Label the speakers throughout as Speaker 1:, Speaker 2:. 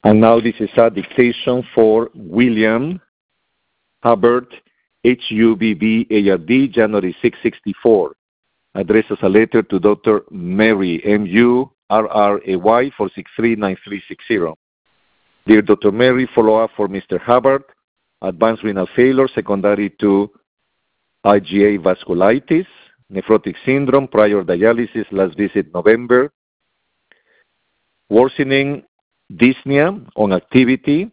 Speaker 1: And now this is a dictation for William Hubbard, Hubbard, January 6, 64. Addresses a letter to Dr. Mary, Murray, 4639360. Dear Dr. Mary, follow-up for Mr. Hubbard. Advanced renal failure secondary to IgA vasculitis, nephrotic syndrome, prior dialysis, last visit November. Worsening dyspnea on activity,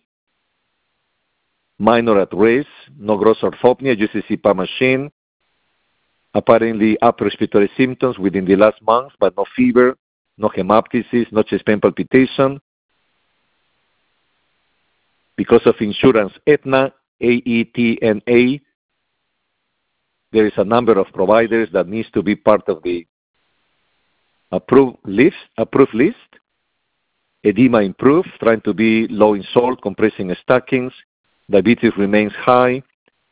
Speaker 1: minor at rest, no gross orthopnea, uses CPAP machine, apparently upper respiratory symptoms within the last month, but no fever, no hemoptysis, no chest pain palpitation. Because of insurance, Aetna, AETNA, there is a number of providers that needs to be part of the approved list. Edema improved, trying to be low in salt, compressing stockings. Diabetes remains high.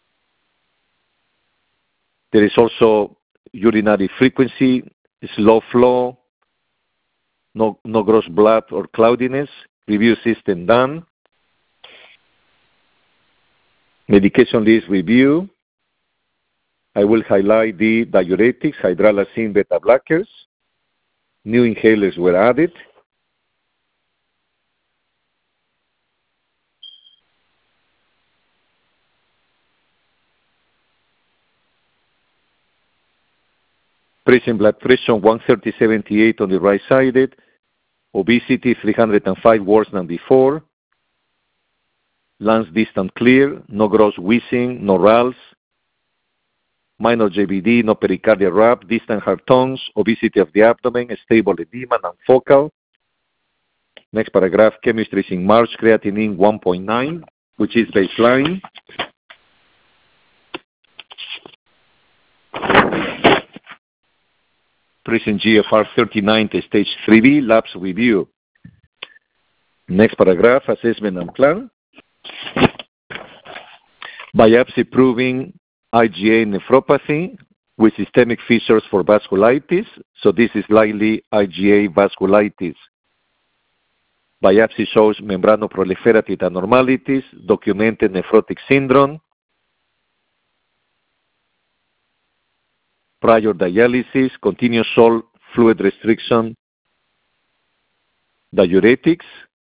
Speaker 1: There is also urinary frequency, slow flow, no gross blood or cloudiness. Review system done. Medication list review. I will highlight the diuretics, hydralazine, beta blockers. New inhalers were added. Present blood pressure 130/78 on the right sided. Obesity 305 worse than before. Lungs distant clear, no gross wheezing, no rals. Minor JVD, no pericardial rub, distant heart tones, obesity of the abdomen, stable edema, non-focal. Next paragraph, chemistry is in March, creatinine 1.9, which is baseline. Present GFR 39 to stage 3B, labs review. Next paragraph, assessment and plan. Biopsy proving IgA nephropathy with systemic features for vasculitis. So this is likely IgA vasculitis. Biopsy shows membranoproliferative abnormalities, documented nephrotic syndrome, prior dialysis, continuous salt fluid restriction, diuretics.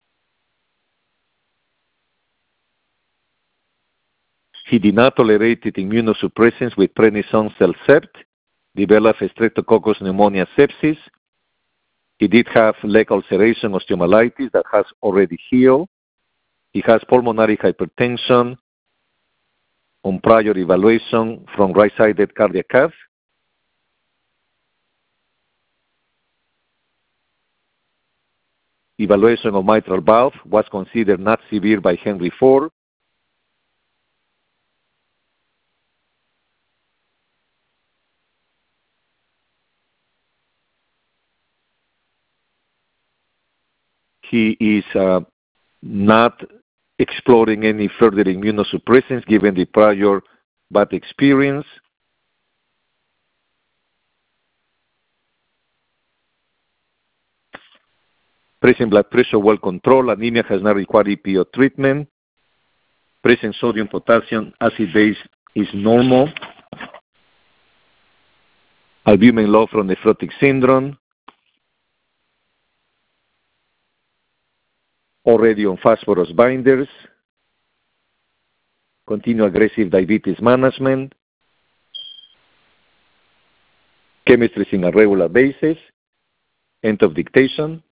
Speaker 1: He did not tolerate immunosuppressants with prednisone CellCept, developed Streptococcus pneumonia sepsis. He did have leg ulceration osteomyelitis that has already healed. He has pulmonary hypertension on prior evaluation from right-sided cardiac cath. Evaluation of mitral valve was considered not severe by Henry Ford. He is not exploring any further immunosuppressants given the prior bad experience. Present blood pressure well controlled. Anemia has not required EPO treatment. Present sodium potassium acid base is normal. Albumin low from nephrotic syndrome. Already on phosphorus binders. Continue aggressive diabetes management. Chemistry in a regular basis. End of dictation.